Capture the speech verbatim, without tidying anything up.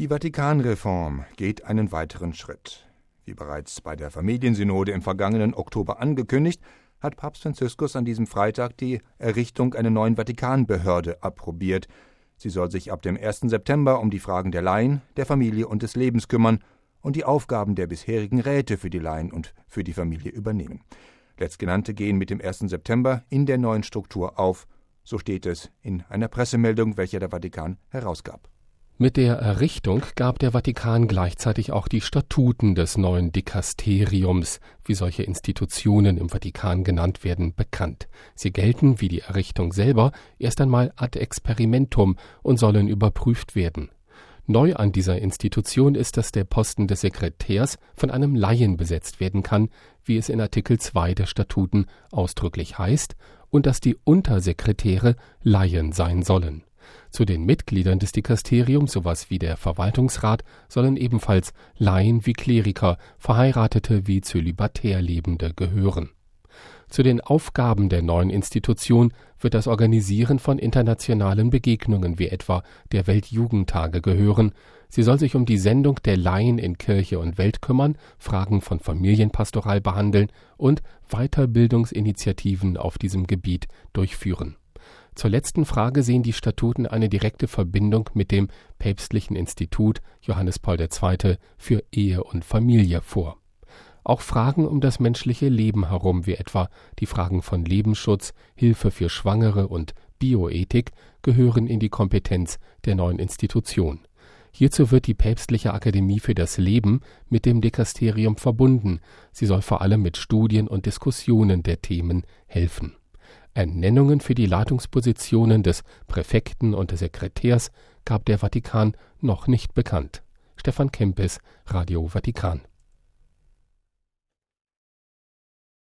Die Vatikanreform geht einen weiteren Schritt. Wie bereits bei der Familiensynode im vergangenen Oktober angekündigt, hat Papst Franziskus an diesem Freitag die Errichtung einer neuen Vatikanbehörde approbiert. Sie soll sich ab dem ersten September um die Fragen der Laien, der Familie und des Lebens kümmern und die Aufgaben der bisherigen Räte für die Laien und für die Familie übernehmen. Letztgenannte gehen mit dem ersten September in der neuen Struktur auf, so steht es in einer Pressemeldung, welche der Vatikan herausgab. Mit der Errichtung gab der Vatikan gleichzeitig auch die Statuten des neuen Dikasteriums, wie solche Institutionen im Vatikan genannt werden, bekannt. Sie gelten, wie die Errichtung selber, erst einmal ad experimentum und sollen überprüft werden. Neu an dieser Institution ist, dass der Posten des Sekretärs von einem Laien besetzt werden kann, wie es in Artikel zwei der Statuten ausdrücklich heißt, und dass die Untersekretäre Laien sein sollen. Zu den Mitgliedern des Dikasteriums, sowas wie der Verwaltungsrat, sollen ebenfalls Laien wie Kleriker, Verheiratete wie zölibatär Lebende gehören. Zu den Aufgaben der neuen Institution wird das Organisieren von internationalen Begegnungen wie etwa der Weltjugendtage gehören. Sie soll sich um die Sendung der Laien in Kirche und Welt kümmern, Fragen von Familienpastoral behandeln und Weiterbildungsinitiativen auf diesem Gebiet durchführen. Zur letzten Frage sehen die Statuten eine direkte Verbindung mit dem Päpstlichen Institut Johannes Paul der Zweite für Ehe und Familie vor. Auch Fragen um das menschliche Leben herum, wie etwa die Fragen von Lebensschutz, Hilfe für Schwangere und Bioethik, gehören in die Kompetenz der neuen Institution. Hierzu wird die Päpstliche Akademie für das Leben mit dem Dikasterium verbunden. Sie soll vor allem mit Studien und Diskussionen der Themen helfen. Ernennungen für die Leitungspositionen des Präfekten und des Sekretärs gab der Vatikan noch nicht bekannt. Stefan Kempis, Radio Vatikan.